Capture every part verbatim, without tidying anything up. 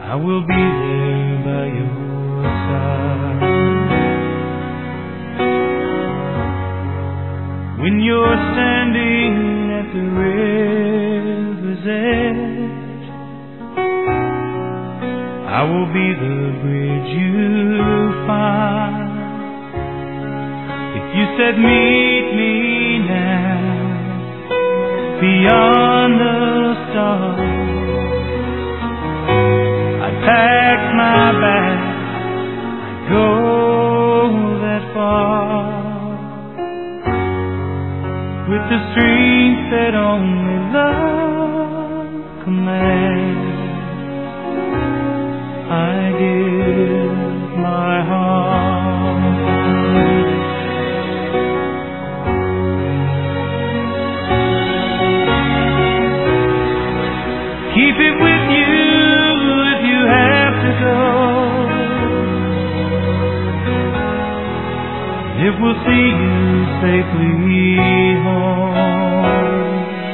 I will be there by your side. When you're standing at the river's edge, I will be the bridge you find. If you said meet me now beyond the stars, I'd pack my bag, I'd go that far, with the strength that only love commands. I give my heart. Keep it with you if you have to go. It will see you safely home.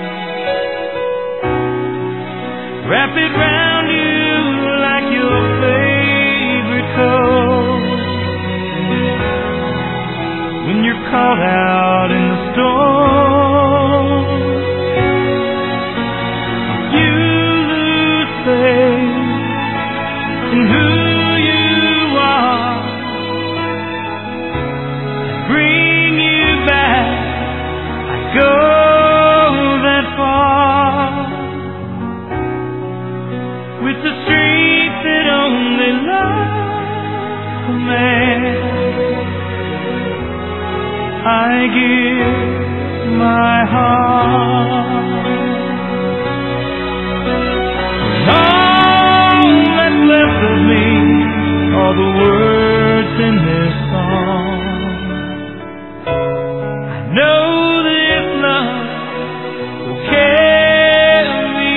Wrap it round you like your favorite coat. When you're caught out in the storm, you lose faith in who you are. Bring you back, I go that far, with the strength that only love commands. I give my heart. All that's left of me are the words in this song. I know this love will carry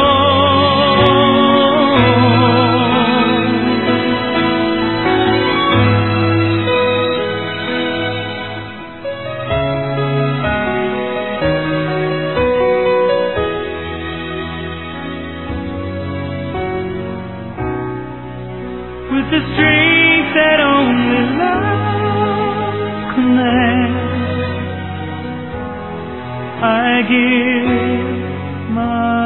on. With the strength that only love commands, I give my